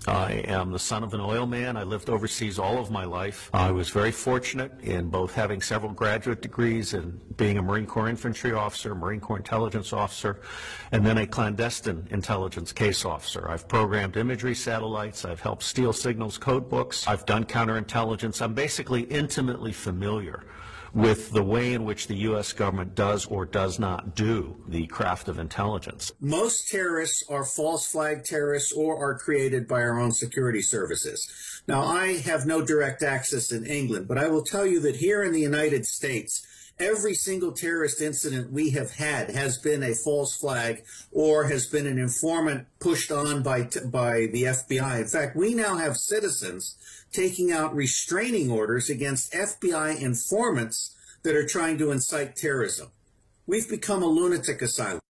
I am the son of an oil man. I lived overseas all of my life. I was very fortunate in both having several graduate degrees and being a Marine Corps infantry officer, Marine Corps intelligence officer, and then a clandestine intelligence case officer. I've programmed imagery satellites. I've helped steal signals code books. I've done counterintelligence. I'm basically intimately familiar with the way in which the U.S. government does or does not do the craft of intelligence. Most terrorists are false flag terrorists or are created by our own security services. Now, I have no direct access in England, but I will tell you that here in the United States, every single terrorist incident we have had has been a false flag or has been an informant pushed on by the FBI. In fact, we now have citizens taking out restraining orders against FBI informants that are trying to incite terrorism. We've become a lunatic asylum.